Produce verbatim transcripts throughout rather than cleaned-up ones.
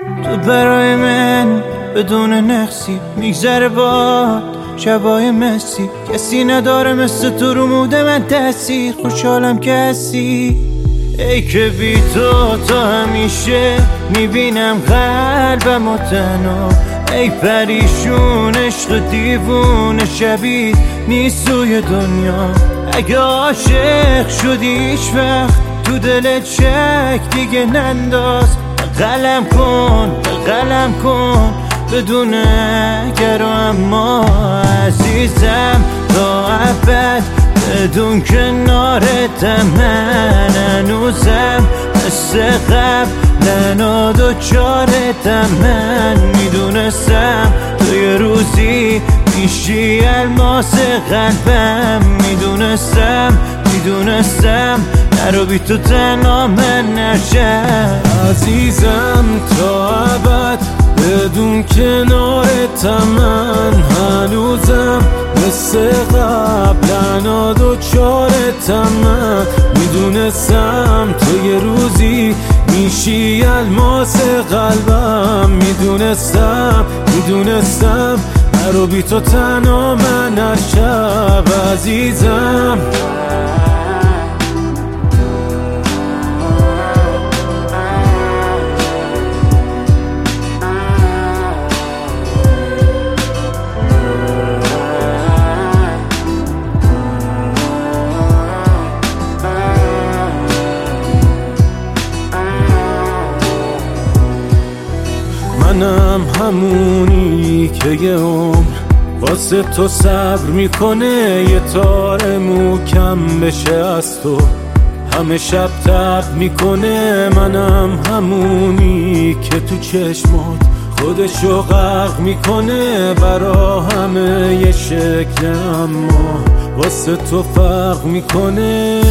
تو برای من بدون نقصی میگذره باد شبای مسی، کسی نداره مثل تو رو موده من تأثیر، خوشحالم که هستی. ای که بی تو تا همیشه میبینم قلبم و تنها، ای پریشون عشق دیوون شبیه نیست توی دنیا. اگه عاشق شدی هیچ وقت تو دلت شک دیگه ننداز، قلم کن قلم کن بدون اگر و اما عزیزم تا ابد بدون کنارتم. من هنوزم مثل قبل و دوچارتم، من میدونستم تو یه روزی میشی الماس قلبم، میدونستم میدونستم نرو بی تو تنها من نشم. عزیزم تا ابد بدون کنارتم، من هنوزم مثل قبل و دوچارتم، من میدونستم تو یه روزی میشی الماس قلبم، میدونستم میدونستم نرو بی تو تنها من هر شب. عزیزم منم همونی که یه عمر واسه تو صبر میکنه، یه تار موکم بشه از تو همه شب تب میکنه. منم همونی که تو چشمات خودشو غرق میکنه، برا همه یه شکل اما واسه تو فرق میکنه.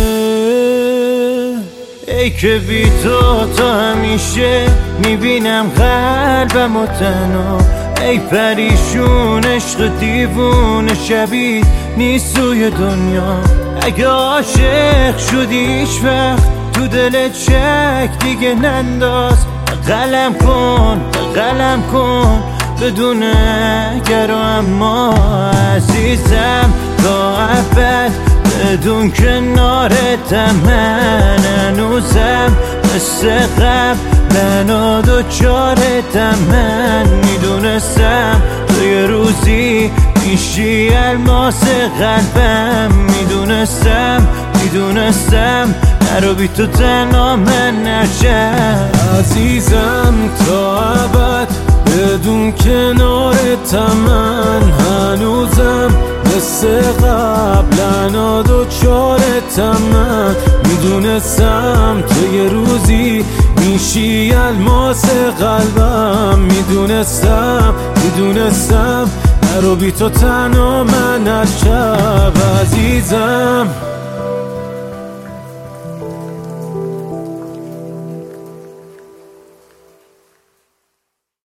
ای که بی تو تا همیشه میبینم قلبم و تنها، ای پریشون عشق دیوون شبیه نیست توی دنیا. اگه عاشق شدی هیچ وقت تو دلت شک دیگه ننداز، قلم کن قلم کن بدون اگر و اما عزیزم تا ابد بدون کنارتم. من هنوزم مثل قبل و دوچارتم، من میدونستم تو یه روزی میشی الماس قلبم، میدونستم میدونستم نرو بی تو تنها من نشم. عزیزم تا ابد بدون کنارتم، من هنوزم مثل قبل و دوچارتم، من میدونستم تو یه روزی میشی الماس قلبم، میدونستم میدونستم نرو بی تو تنها من هر شب. عزیزم